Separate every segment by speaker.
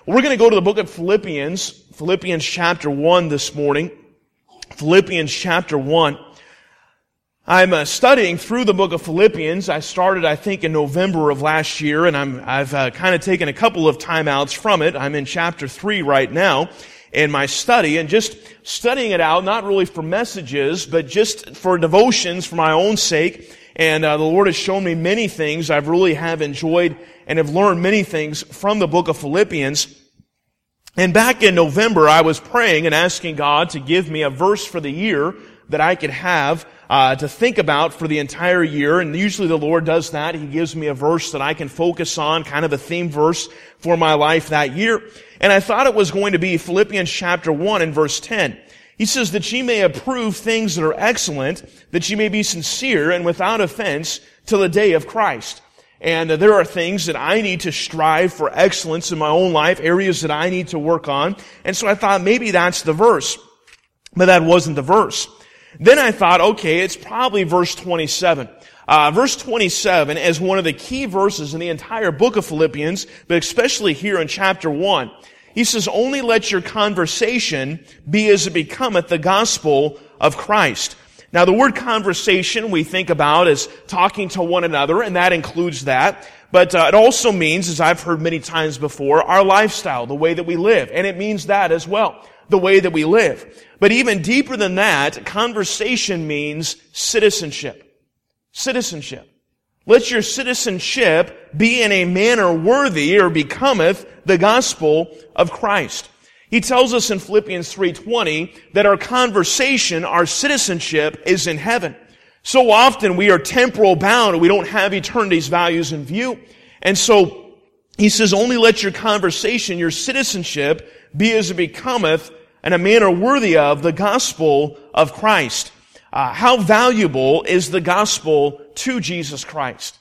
Speaker 1: We're going to go to the book of Philippians chapter 1 this morning. Philippians chapter 1. I'm studying through the book of Philippians. I started, I think, in November of last year, and I've kind of taken a couple of timeouts from it. I'm in chapter 3 right now in my study, and just studying it out, not really for messages, but just for devotions for my own sake. And the Lord has shown me many things. I really have enjoyed and have learned many things from the book of Philippians. And back in November, I was praying and asking God to give me a verse for the year that I could have to think about for the entire year. And usually the Lord does that. He gives me a verse that I can focus on, kind of a theme verse for my life that year. And I thought it was going to be Philippians chapter 1 and verse 10. He says, that ye may approve things that are excellent, that ye may be sincere and without offense till the day of Christ. And there are things that I need to strive for excellence in my own life, areas that I need to work on. And so I thought maybe that's the verse. But that wasn't the verse. Then I thought, okay, it's probably verse 27. Verse 27 is one of the key verses in the entire book of Philippians, but especially here in chapter 1. He says, only let your conversation be as it becometh the gospel of Christ. Now, the word conversation we think about as talking to one another, and that includes that. But it also means, as I've heard many times before, our lifestyle, the way that we live. And it means that as well, the way that we live. But even deeper than that, conversation means citizenship. Citizenship. Let your citizenship be in a manner worthy or becometh the gospel of Christ. He tells us in Philippians 3:20 that our conversation, our citizenship is in heaven. So often we are temporal bound and we don't have eternity's values in view. And so he says, only let your conversation, your citizenship, be as it becometh in a manner worthy of the gospel of Christ. How valuable is the gospel to Jesus Christ?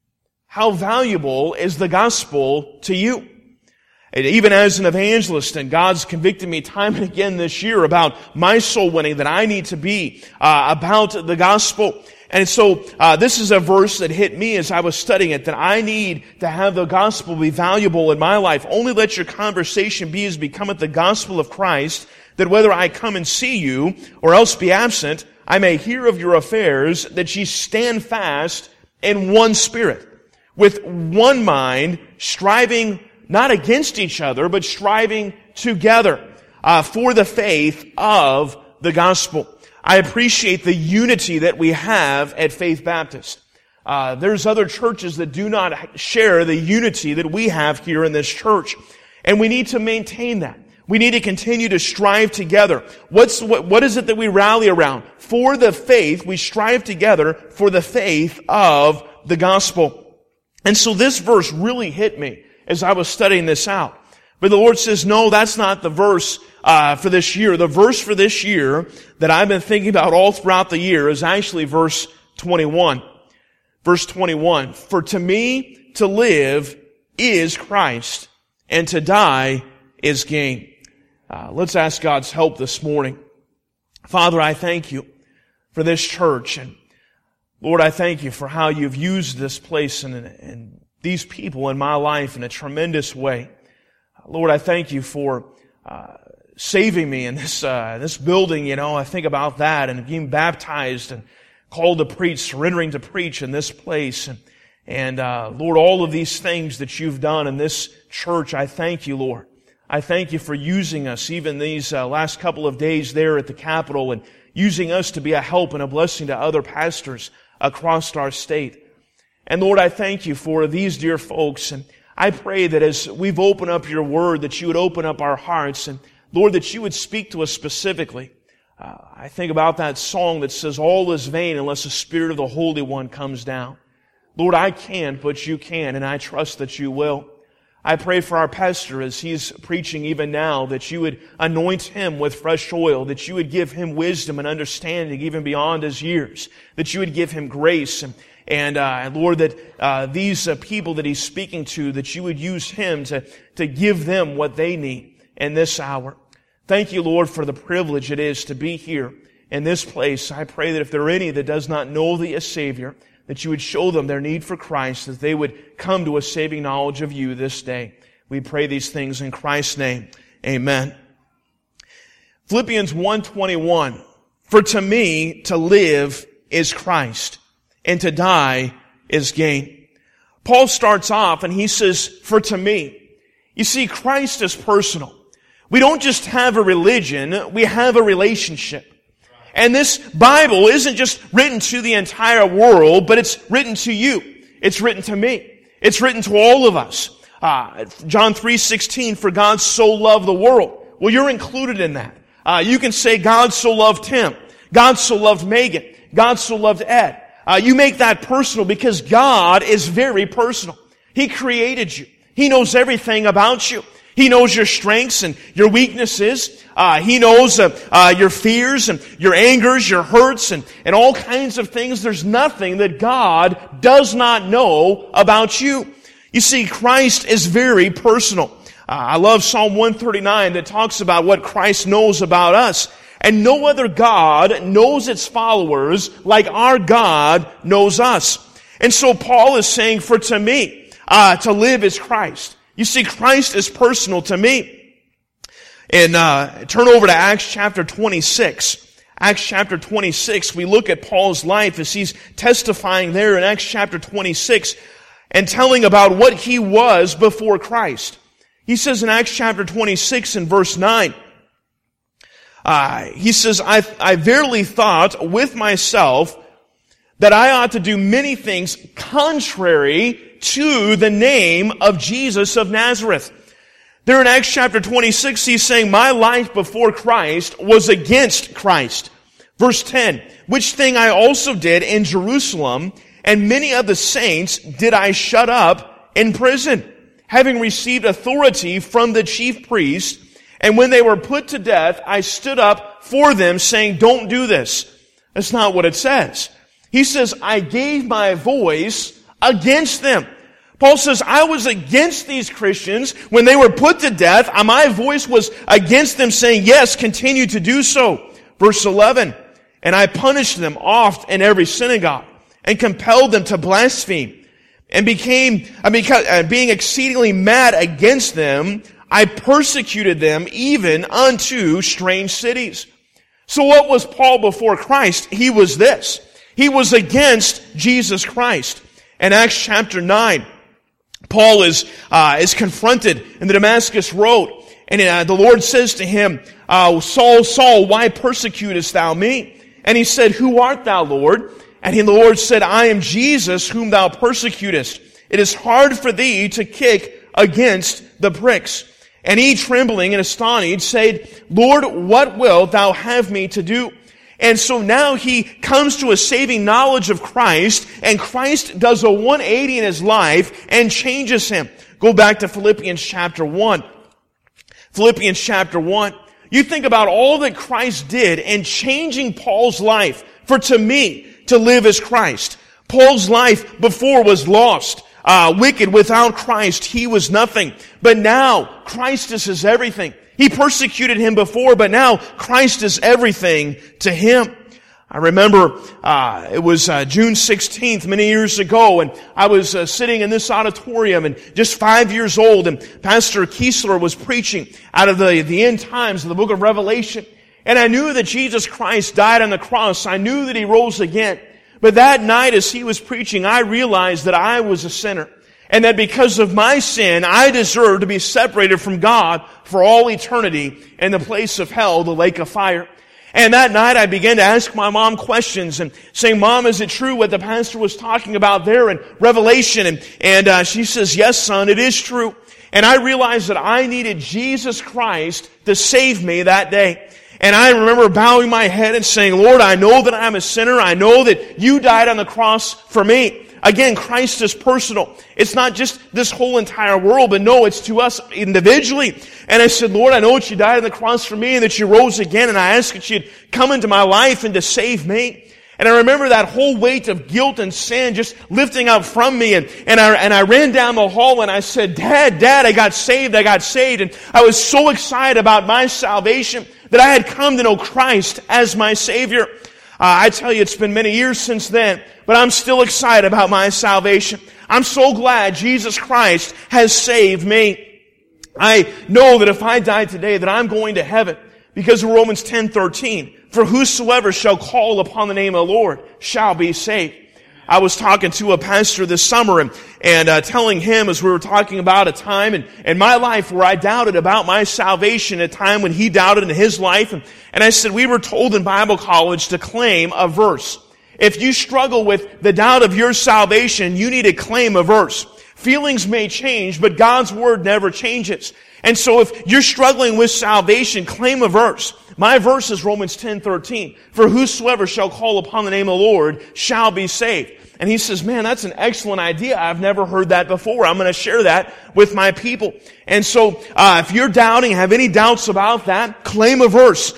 Speaker 1: How valuable is the gospel to you? And even as an evangelist, and God's convicted me time and again this year about my soul winning, that I need to be about the gospel. And so this is a verse that hit me as I was studying it, that I need to have the gospel be valuable in my life. Only let your conversation be as becometh the gospel of Christ, that whether I come and see you or else be absent, I may hear of your affairs, that ye stand fast in one spirit, with one mind, striving not against each other, but striving together for the faith of the gospel. I appreciate the unity that we have at Faith Baptist. There's other churches that do not share the unity that we have here in this church. And we need to maintain that. We need to continue to strive together. What is it that we rally around? For the faith, we strive together for the faith of the gospel. And so this verse really hit me as I was studying this out. But the Lord says, no, that's not the verse for this year. The verse for this year that I've been thinking about all throughout the year is actually verse 21. Verse 21. For to me to live is Christ, and to die is gain. Let's ask God's help this morning. Father, I thank you for this church. And Lord, I thank you for how you've used this place and these people in my life in a tremendous way. Lord, I thank you for saving me in this building. You know, I think about that and being baptized and called to preach, surrendering to preach in this place. And Lord, all of these things that you've done in this church, I thank you, Lord. I thank you for using us even these last couple of days there at the Capitol and using us to be a help and a blessing to other pastors across our state. And Lord, I thank you for these dear folks. And I pray that as we've opened up your word, that you would open up our hearts. And Lord, that you would speak to us specifically. I think about that song that says, all is vain unless the Spirit of the Holy One comes down. Lord, I can't, but you can, and I trust that you will. I pray for our pastor as he's preaching even now, that you would anoint him with fresh oil, that you would give him wisdom and understanding even beyond his years, that you would give him grace, and Lord, that these people that he's speaking to, that you would use him to give them what they need in this hour. Thank you, Lord, for the privilege it is to be here in this place. I pray that if there are any that does not know thee as Savior, that you would show them their need for Christ, that they would come to a saving knowledge of you this day. We pray these things in Christ's name. Amen. Philippians 1:21. For to me, to live is Christ, and to die is gain. Paul starts off and he says, for to me. You see, Christ is personal. We don't just have a religion, we have a relationship. And this Bible isn't just written to the entire world, but it's written to you. It's written to me. It's written to all of us. John 3:16, for God so loved the world. Well, you're included in that. You can say God so loved Tim. God so loved Megan. God so loved Ed. You make that personal because God is very personal. He created you. He knows everything about you. He knows your strengths and your weaknesses. He knows your fears and your angers, your hurts, and all kinds of things. There's nothing that God does not know about you. You see, Christ is very personal. I love Psalm 139 that talks about what Christ knows about us. And no other God knows its followers like our God knows us. And so Paul is saying, for to me, to live is Christ. You see, Christ is personal to me. And turn over to Acts chapter 26. Acts chapter 26, we look at Paul's life as he's testifying there in Acts chapter 26 and telling about what he was before Christ. He says in Acts chapter 26 and verse 9, he says, I verily thought with myself that I ought to do many things contrary to the name of Jesus of Nazareth. There in Acts chapter 26, he's saying, my life before Christ was against Christ. Verse 10, which thing I also did in Jerusalem, and many of the saints did I shut up in prison, having received authority from the chief priest. And when they were put to death, I stood up for them, saying, don't do this. That's not what it says. He says, I gave my voice against them. Paul says, I was against these Christians when they were put to death. My voice was against them, saying, yes, continue to do so. Verse 11, and I punished them oft in every synagogue, and compelled them to blaspheme, and being exceedingly mad against them, I persecuted them even unto strange cities. So what was Paul before Christ? He was this. He was against Jesus Christ. In Acts chapter 9, Paul is confronted in the Damascus road. And the Lord says to him, Saul, Saul, why persecutest thou me? And he said, who art thou, Lord? And the Lord said, I am Jesus whom thou persecutest. It is hard for thee to kick against the pricks. And he, trembling and astonished, said, Lord, what wilt thou have me to do? And so now he comes to a saving knowledge of Christ, and Christ does a 180 in his life and changes him. Go back to Philippians chapter 1. Philippians chapter 1. You think about all that Christ did in changing Paul's life. For to me, to live is Christ. Paul's life before was lost. Wicked, without Christ, he was nothing. But now, Christ is his everything. He persecuted him before, but now Christ is everything to him. I remember it was June 16th, many years ago, and I was sitting in this auditorium, and just 5 years old, and Pastor Kiesler was preaching out of the end times of the book of Revelation. And I knew that Jesus Christ died on the cross. I knew that he rose again. But that night as he was preaching, I realized that I was a sinner. And that because of my sin, I deserved to be separated from God for all eternity in the place of hell, the lake of fire. And that night I began to ask my mom questions and saying, Mom, is it true what the pastor was talking about there in Revelation? And she says, yes, son, it is true. And I realized that I needed Jesus Christ to save me that day. And I remember bowing my head and saying, Lord, I know that I'm a sinner. I know that you died on the cross for me. Again, Christ is personal. It's not just this whole entire world, but no, it's to us individually. And I said, Lord, I know that you died on the cross for me and that you rose again. And I ask that you'd come into my life and to save me. And I remember that whole weight of guilt and sin just lifting out from me. And I ran down the hall and I said, Dad, I got saved. And I was so excited about my salvation that I had come to know Christ as my Savior. I tell you, it's been many years since then, but I'm still excited about my salvation. I'm so glad Jesus Christ has saved me. I know that if I die today, that I'm going to heaven because of Romans 10:13. For whosoever shall call upon the name of the Lord shall be saved. I was talking to a pastor this summer and telling him as we were talking about a time in my life where I doubted about my salvation, a time when he doubted in his life. And I said, we were told in Bible college to claim a verse. If you struggle with the doubt of your salvation, you need to claim a verse. Feelings may change, but God's Word never changes. And so if you're struggling with salvation, claim a verse. My verse is Romans 10:13. For whosoever shall call upon the name of the Lord shall be saved. And he says, man, that's an excellent idea. I've never heard that before. I'm going to share that with my people. And so, if you're doubting, have any doubts about that, claim a verse,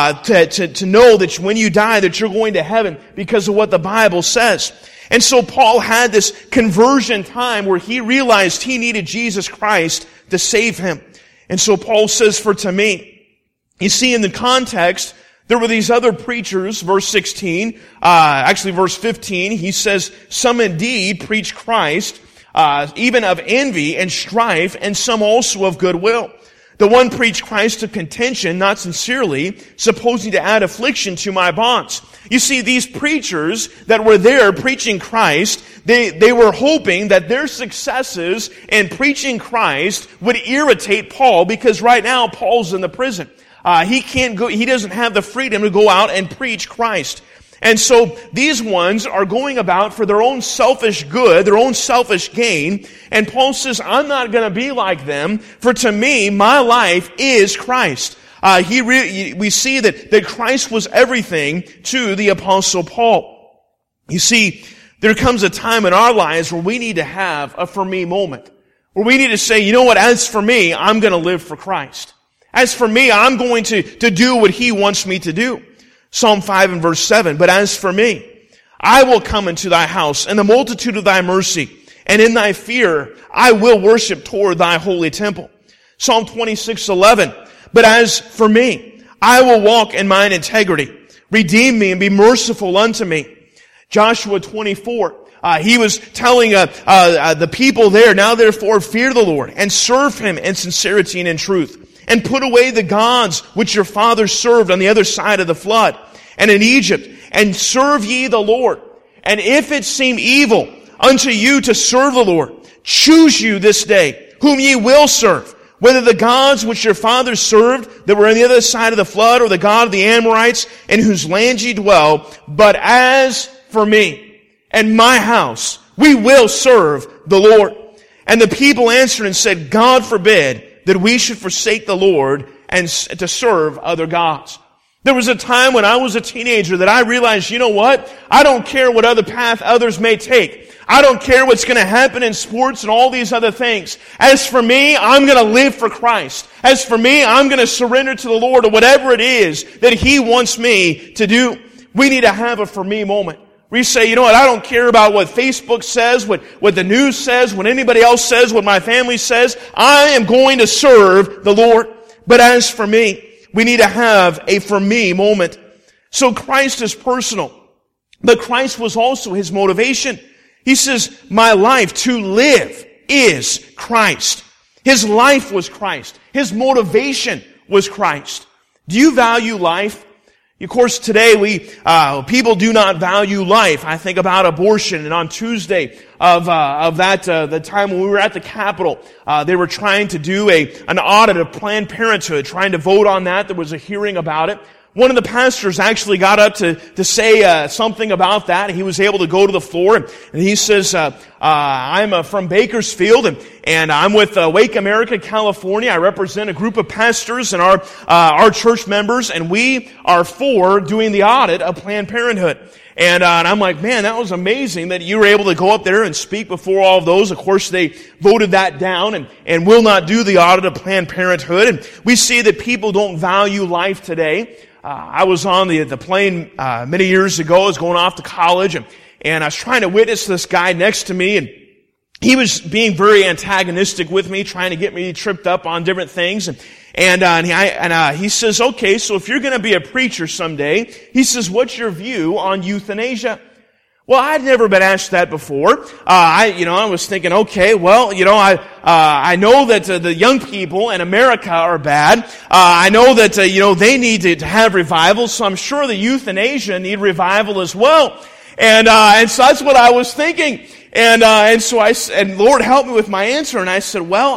Speaker 1: to know that when you die that you're going to heaven because of what the Bible says. And so Paul had this conversion time where he realized he needed Jesus Christ to save him. And so Paul says, for to me, you see in the context, there were these other preachers, verse 16, verse 15, he says, some indeed preach Christ, even of envy and strife, and some also of goodwill. The one preached Christ of contention, not sincerely, supposing to add affliction to my bonds. You see, these preachers that were there preaching Christ, they were hoping that their successes in preaching Christ would irritate Paul, because right now Paul's in the prison. He doesn't have the freedom to go out and preach Christ. And so these ones are going about for their own selfish good, their own selfish gain. And Paul says, I'm not going to be like them, for to me, my life is Christ. We see that Christ was everything to the Apostle Paul. You see, there comes a time in our lives where we need to have a for me moment. Where we need to say, you know what, as for me, I'm going to live for Christ. As for me, I'm going to do what He wants me to do. Psalm 5 and verse 7, but as for me, I will come into thy house in the multitude of thy mercy, and in thy fear I will worship toward thy holy temple. Psalm 26:11, but as for me, I will walk in mine integrity. Redeem me and be merciful unto me. Joshua 24, he was telling the people there, now therefore fear the Lord and serve Him in sincerity and in truth. And put away the gods which your fathers served on the other side of the flood and in Egypt, and serve ye the Lord. And if it seem evil unto you to serve the Lord, choose you this day whom ye will serve, whether the gods which your fathers served that were on the other side of the flood, or the God of the Amorites in whose land ye dwell. But as for me and my house, we will serve the Lord. And the people answered and said, God forbid that we should forsake the Lord and to serve other gods. There was a time when I was a teenager that I realized, you know what? I don't care what other path others may take. I don't care what's going to happen in sports and all these other things. As for me, I'm going to live for Christ. As for me, I'm going to surrender to the Lord, or whatever it is that He wants me to do. We need to have a for me moment. We say, you know what, I don't care about what Facebook says, what the news says, what anybody else says, what my family says. I am going to serve the Lord. But as for me, we need to have a for me moment. So Christ is personal, but Christ was also His motivation. He says, my life to live is Christ. His life was Christ. His motivation was Christ. Do you value life? Of course, today people do not value life. I think about abortion, and on Tuesday the time when we were at the Capitol, they were trying to do an audit of Planned Parenthood, trying to vote on that. There was a hearing about it. One of the pastors actually got up to say something about that. He was able to go to the floor, and he says, I'm from Bakersfield, and I'm with Wake America, California. I represent a group of pastors and our church members, and we are for doing the audit of Planned Parenthood. And I'm like, man, that was amazing that you were able to go up there and speak before all of those. Of course, they voted that down and will not do the audit of Planned Parenthood. And we see that people don't value life today. I was on the plane many years ago. I was going off to college, and I was trying to witness this guy next to me, and he was being very antagonistic with me, trying to get me tripped up on different things. And he says, okay, so if you're going to be a preacher someday, he says, what's your view on euthanasia? Well, I'd never been asked that before. I was thinking, okay, well, I know that the young people in America are bad. I know that, they need to have revival, so I'm sure the youth in Asia need revival as well. And so that's what I was thinking. And so I said, Lord, help me with my answer. And I said, well,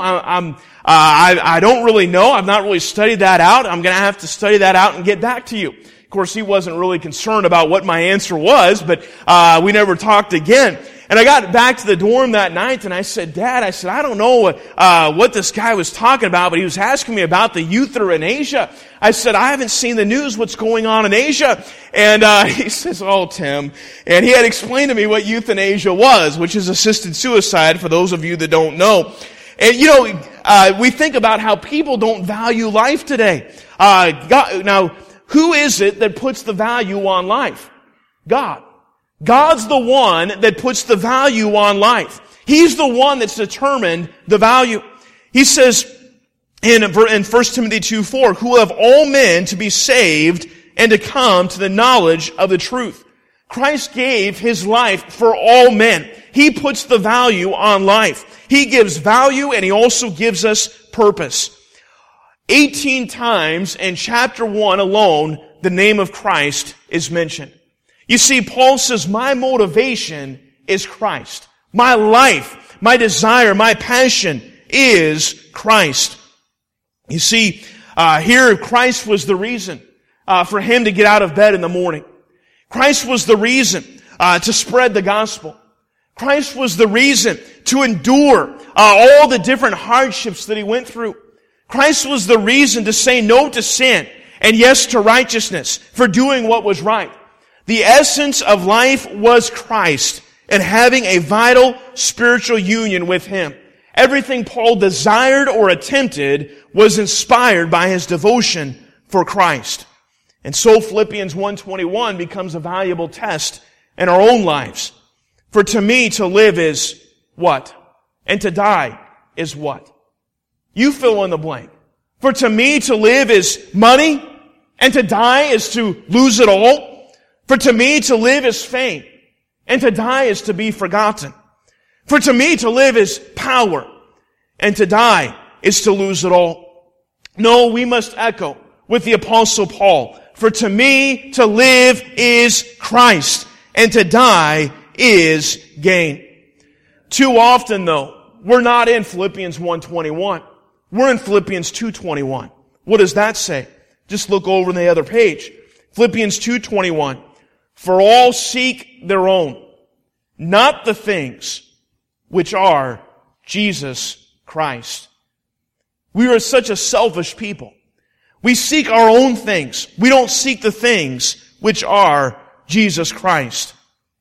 Speaker 1: I don't really know. I've not really studied that out. I'm going to have to study that out and get back to you. Of course, he wasn't really concerned about what my answer was, but we never talked again. And I got back to the dorm that night and I said, Dad, I don't know what this guy was talking about, but he was asking me about the youth that are in Asia. I said, I haven't seen the news, what's going on in Asia. And he says, oh, Tim. And he had explained to me what youth in Asia was, which is assisted suicide, for those of you that don't know. And we think about how people don't value life today. Now, who is it that puts the value on life? God. God's the one that puts the value on life. He's the one that's determined the value. He says in 1 Timothy 2:4, who have all men to be saved and to come to the knowledge of the truth. Christ gave His life for all men. He puts the value on life. He gives value and He also gives us purpose. 18 times in chapter 1 alone, the name of Christ is mentioned. You see, Paul says, my motivation is Christ. My life, my desire, my passion is Christ. You see, here Christ was the reason for him to get out of bed in the morning. Christ was the reason to spread the gospel. Christ was the reason to endure all the different hardships that he went through. Christ was the reason to say no to sin and yes to righteousness, for doing what was right. The essence of life was Christ and having a vital spiritual union with Him. Everything Paul desired or attempted was inspired by his devotion for Christ. And so Philippians 1:21 becomes a valuable test in our own lives. For to me to live is what? And to die is what? You fill in the blank. For to me to live is money, and to die is to lose it all. For to me to live is fame, and to die is to be forgotten. For to me to live is power, and to die is to lose it all. No, we must echo with the Apostle Paul. For to me to live is Christ, and to die is gain. Too often, though, we're not in Philippians 1:21. We're in Philippians 2:21. What does that say? Just look over on the other page. Philippians 2:21. For all seek their own, not the things which are Jesus Christ. We are such a selfish people. We seek our own things. We don't seek the things which are Jesus Christ.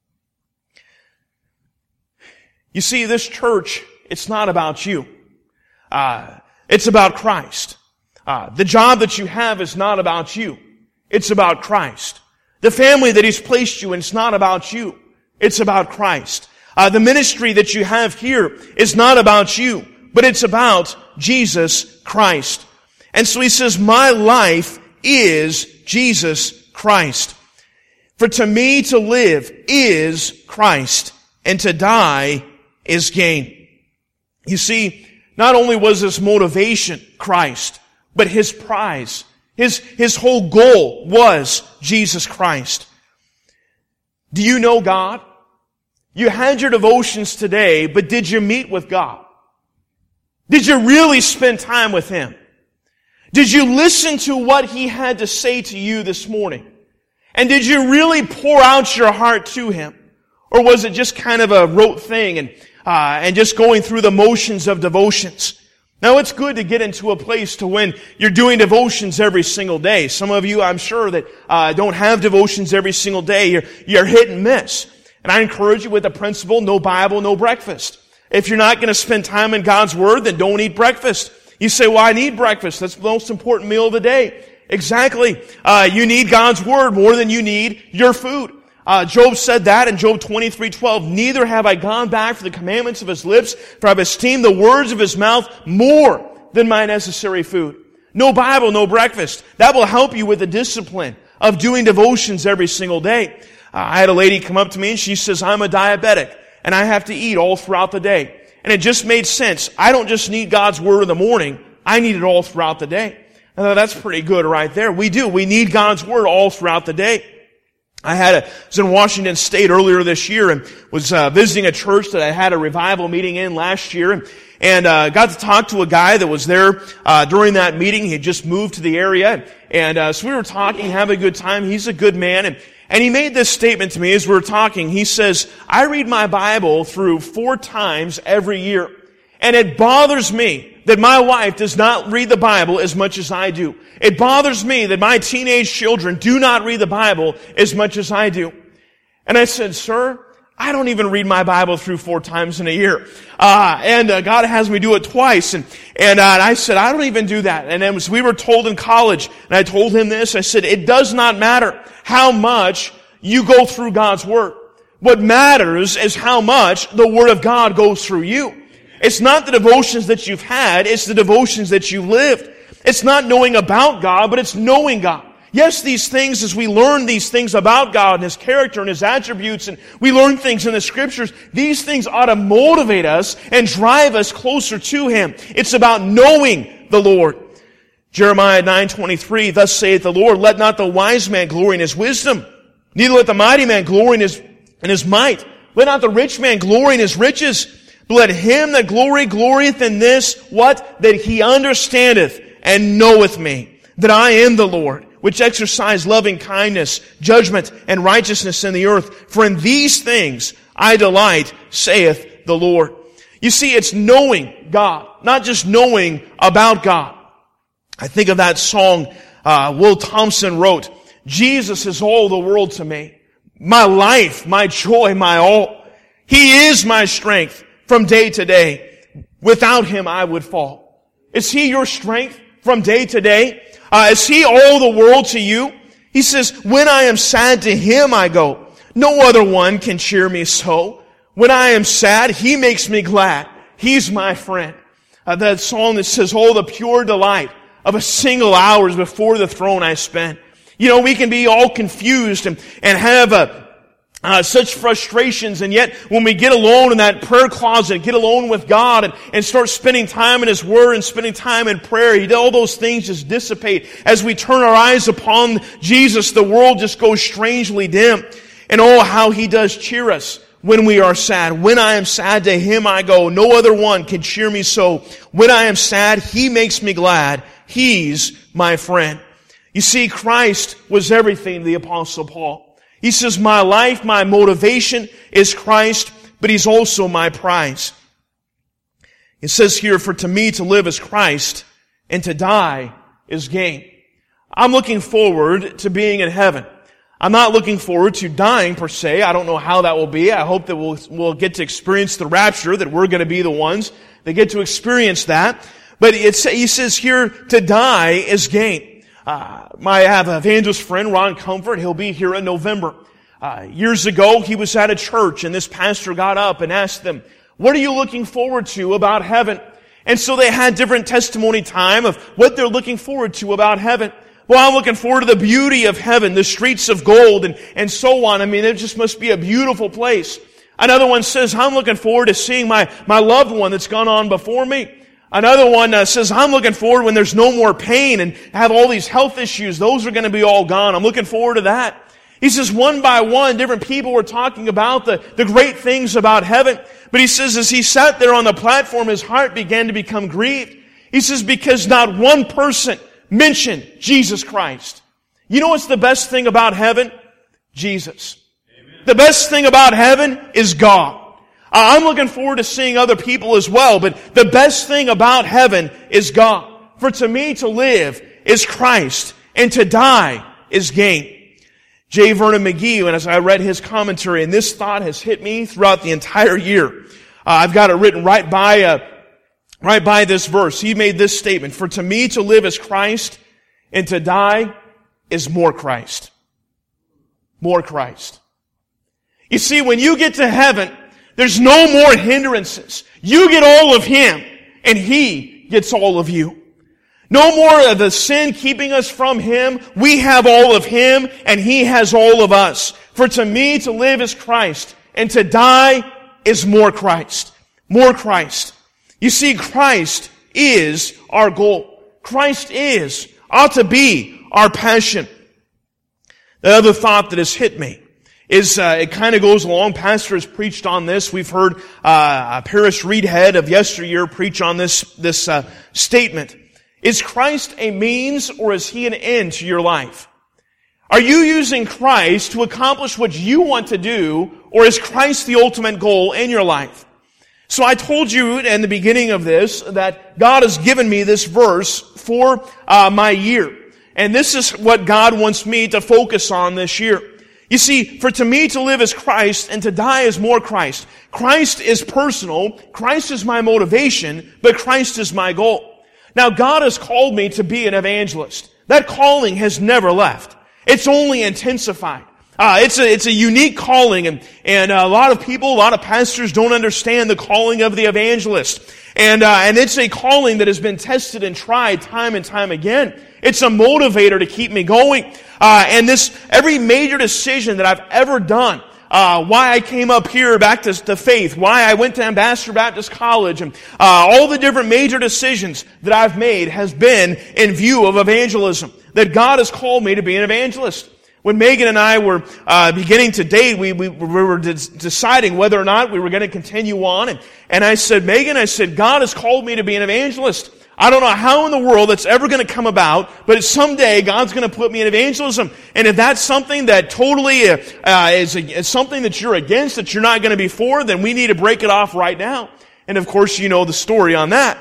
Speaker 1: You see, this church, it's not about you. It's about Christ. The job that you have is not about you. It's about Christ. The family that He's placed you in, it's not about you. It's about Christ. The ministry that you have here is not about you, but it's about Jesus Christ. And so he says, my life is Jesus Christ. For to me to live is Christ, and to die is gain. You see, not only was his motivation Christ, but his prize, his whole goal was Jesus Christ. Do you know God? You had your devotions today, but did you meet with God? Did you really spend time with Him? Did you listen to what He had to say to you this morning? And did you really pour out your heart to Him? Or was it just kind of a rote thing and just going through the motions of devotions? Now, it's good to get into a place to when you're doing devotions every single day. Some of you, I'm sure, that don't have devotions every single day. You're hit and miss. And I encourage you with the principle, no Bible, no breakfast. If you're not going to spend time in God's Word, then don't eat breakfast. You say, well, I need breakfast. That's the most important meal of the day. Exactly. You need God's Word more than you need your food. Job said that in Job 23:12. Neither have I gone back for the commandments of His lips, for I've esteemed the words of His mouth more than my necessary food. No Bible, no breakfast. That will help you with the discipline of doing devotions every single day. I had a lady come up to me and she says, I'm a diabetic and I have to eat all throughout the day. And it just made sense. I don't just need God's Word in the morning. I need it all throughout the day. I thought that's pretty good right there. We do. We need God's Word all throughout the day. I was in Washington State earlier this year and was visiting a church that I had a revival meeting in last year, and got to talk to a guy that was there during that meeting. He had just moved to the area, and so we were talking, having a good time. He's a good man, and he made this statement to me as we were talking. He says, I read my Bible through 4 times every year, and it bothers me that my wife does not read the Bible as much as I do. It bothers me that my teenage children do not read the Bible as much as I do. And I said, sir, I don't even read my Bible through 4 times in a year. God has me do it twice. And I said, I don't even do that. And then we were told in college, and I told him this, I said, it does not matter how much you go through God's Word. What matters is how much the Word of God goes through you. It's not the devotions that you've had, it's the devotions that you've lived. It's not knowing about God, but it's knowing God. Yes, these things, as we learn these things about God and His character and His attributes, and we learn things in the Scriptures, these things ought to motivate us and drive us closer to Him. It's about knowing the Lord. Jeremiah 9:23, thus saith the Lord, let not the wise man glory in his wisdom, neither let the mighty man glory in his might. Let not the rich man glory in his riches, but let him that glorieth in this, what? That he understandeth and knoweth me, that I am the Lord, which exercise loving kindness, judgment, and righteousness in the earth. For in these things I delight, saith the Lord. You see, it's knowing God, not just knowing about God. I think of that song Will Thompson wrote, Jesus is all the world to me, my life, my joy, my all. He is my strength from day to day. Without Him I would fall. Is He your strength from day to day? Is He all the world to you? He says, when I am sad, to Him I go. No other one can cheer me so. When I am sad, He makes me glad. He's my friend. That song that says, oh, the pure delight of a single hours before the throne I spent. You know, we can be all confused and have such frustrations, and yet when we get alone in that prayer closet, get alone with God and start spending time in His Word and spending time in prayer, all those things just dissipate. As we turn our eyes upon Jesus, the world just goes strangely dim. And oh, how He does cheer us when we are sad. When I am sad, to Him I go. No other one can cheer me so. When I am sad, He makes me glad. He's my friend. You see, Christ was everything to the Apostle Paul. He says, my life, my motivation is Christ, but He's also my prize. It says here, for to me to live is Christ, and to die is gain. I'm looking forward to being in heaven. I'm not looking forward to dying per se. I don't know how that will be. I hope that we'll get to experience the rapture, that we're going to be the ones that get to experience that. But he says here, to die is gain. I have an evangelist friend, Ron Comfort. He'll be here in November. Years ago, he was at a church, and this pastor got up and asked them, what are you looking forward to about heaven? And so they had different testimony time of what they're looking forward to about heaven. Well, I'm looking forward to the beauty of heaven, the streets of gold, and so on. I mean, it just must be a beautiful place. Another one says, I'm looking forward to seeing my loved one that's gone on before me. Another one says, I'm looking forward when there's no more pain and have all these health issues. Those are going to be all gone. I'm looking forward to that. He says, one by one, different people were talking about the great things about heaven. But he says, as he sat there on the platform, his heart began to become grieved. He says, because not one person mentioned Jesus Christ. You know what's the best thing about heaven? Jesus. Amen. The best thing about heaven is God. I'm looking forward to seeing other people as well, but the best thing about heaven is God. For to me to live is Christ, and to die is gain. J. Vernon McGee, and as I read his commentary, and this thought has hit me throughout the entire year. I've got it written right by this verse. He made this statement, for to me to live is Christ, and to die is more Christ. More Christ. You see, when you get to heaven, there's no more hindrances. You get all of Him, and He gets all of you. No more of the sin keeping us from Him. We have all of Him, and He has all of us. For to me to live is Christ, and to die is more Christ. More Christ. You see, Christ is our goal. Christ ought to be our passion. The other thought that has hit me is, it kind of goes along. Pastor has preached on this. We've heard Paris Reedhead of yesteryear preach on this statement. Is Christ a means or is He an end to your life? Are you using Christ to accomplish what you want to do, or is Christ the ultimate goal in your life? So I told you in the beginning of this that God has given me this verse for my year. And this is what God wants me to focus on this year. You see, for to me to live is Christ and to die is more Christ. Christ is personal. Christ is my motivation, but Christ is my goal. Now, God has called me to be an evangelist. That calling has never left. It's only intensified. It's a unique calling, and a lot of people, a lot of pastors don't understand the calling of the evangelist. And it's a calling that has been tested and tried time and time again. It's a motivator to keep me going. And every major decision that I've ever done, why I came up here back to faith, why I went to Ambassador Baptist College, and all the different major decisions that I've made has been in view of evangelism. That God has called me to be an evangelist. When Megan and I were beginning to date, we were deciding whether or not we were going to continue on. And I said, Megan, God has called me to be an evangelist. I don't know how in the world that's ever going to come about, but someday God's going to put me in evangelism. And if that's something that totally is something that you're against, that you're not going to be for, then we need to break it off right now. And of course, you know the story on that.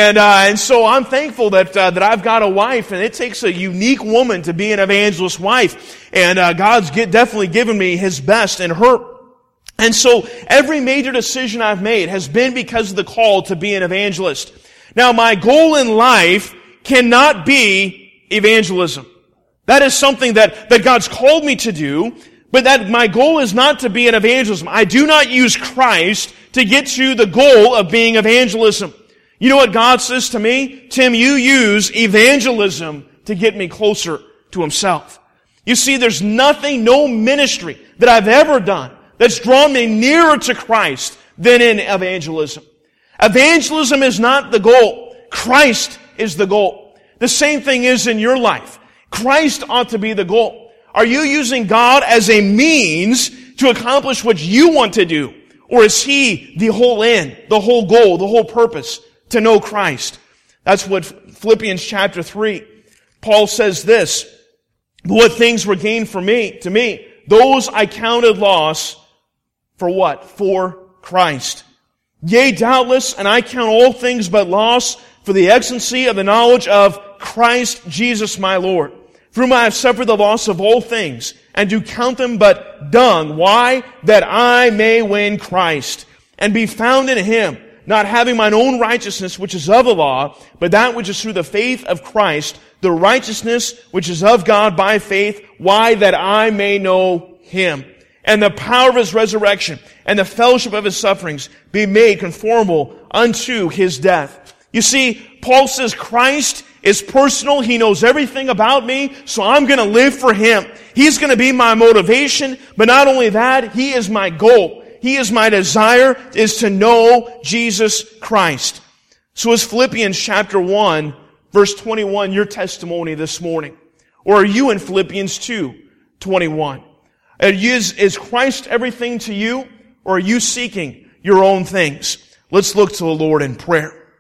Speaker 1: And so I'm thankful that I've got a wife, and it takes a unique woman to be an evangelist wife. And God's definitely given me His best in her. And so every major decision I've made has been because of the call to be an evangelist. Now, my goal in life cannot be evangelism. That is something that God's called me to do, but that my goal is not to be an evangelism. I do not use Christ to get to the goal of being evangelism. You know what God says to me? Tim, you use evangelism to get me closer to Himself. You see, there's no ministry that I've ever done that's drawn me nearer to Christ than in evangelism. Evangelism is not the goal. Christ is the goal. The same thing is in your life. Christ ought to be the goal. Are you using God as a means to accomplish what you want to do? Or is He the whole end, the whole goal, the whole purpose? To know Christ. That's what Philippians chapter 3, Paul says this, what things were gained to me, those I counted loss for what? For Christ. Yea, doubtless, and I count all things but loss for the excellency of the knowledge of Christ Jesus my Lord, for whom I have suffered the loss of all things, and do count them but dung. Why? That I may win Christ, and be found in Him, not having mine own righteousness which is of the law, but that which is through the faith of Christ, the righteousness which is of God by faith. Why? That I may know Him, and the power of His resurrection, and the fellowship of His sufferings, be made conformable unto His death. You see, Paul says Christ is personal. He knows everything about me, so I'm going to live for Him. He's going to be my motivation, but not only that, He is my goal. He is my desire, is to know Jesus Christ. So is Philippians chapter 1, verse 21, your testimony this morning? Or are you in Philippians 2:21? Is Christ everything to you, or are you seeking your own things? Let's look to the Lord in prayer.